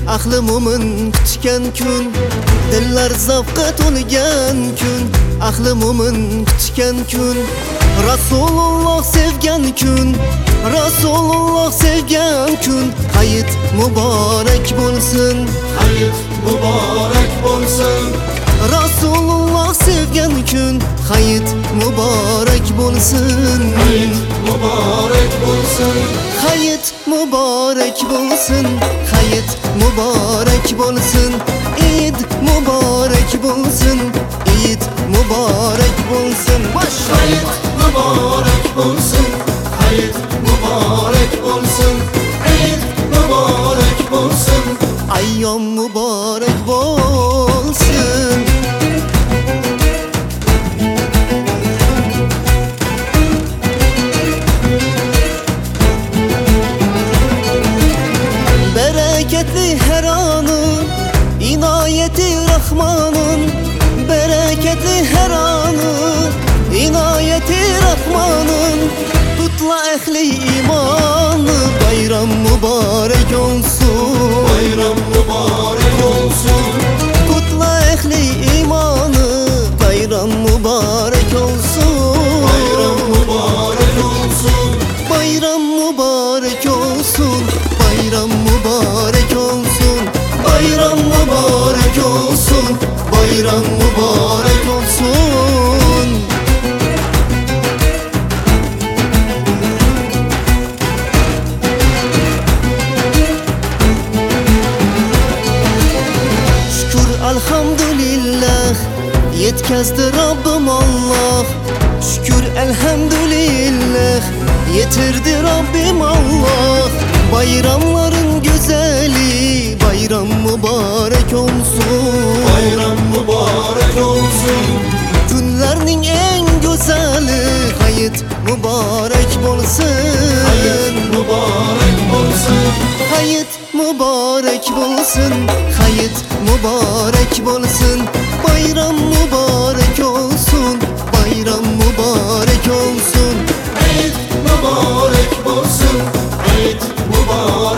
ahli mo'min kutgan kun, dillar zavqqa to'lgan kun, ahli mo'min kutgan kun, Rasululloh sevgan kun, Rasululloh sevgan kun. Hayit muborak bo'lsin, hayit muborak bo'lsin, Rasululloh sevgan kun. Hayit muborak bo'lsin, hayit muborak bo'lsin, hayit muborak bo'lsin, hayit muborak bo'lsin, Eid muborak bo'lsin, Eid muborak bo'lsin. hayit muborak bo'lsin, hayit muborak bo'lsin, Eid muborak bo'lsin, Ayyom muborak bo'lsin. Bereketli her anı, inayeti Rahman'ın, bereketli her anı, inayeti Rahman'ın. Kutla ehli imanı, bayram mübarek olsun, bayram mübarek olsun, kutla ehli imanı, bayram mübarek olsun, bayram mübarek olsun, bayram mübarek olsun, bayram mübarek olsun, bayram mübarek olsun, bayram mübarek olsun. Şükür elhamdülillah, yetkazdi Rabbim Allah. Şükür elhamdülillah, yetirdi Rabbim Allah. Bayramların güzeli, bayram mübarek olsun, bayram mübarek olsun, günlerinin en güzeli, hayit mübarek bolsun, hayit mübarek olsun, hayit mübarek bolsun, hayit mübarek bolsun, bayram mübarek olsun, bayram mübarek olsun. Eid mübarek olsun, Eid mübarek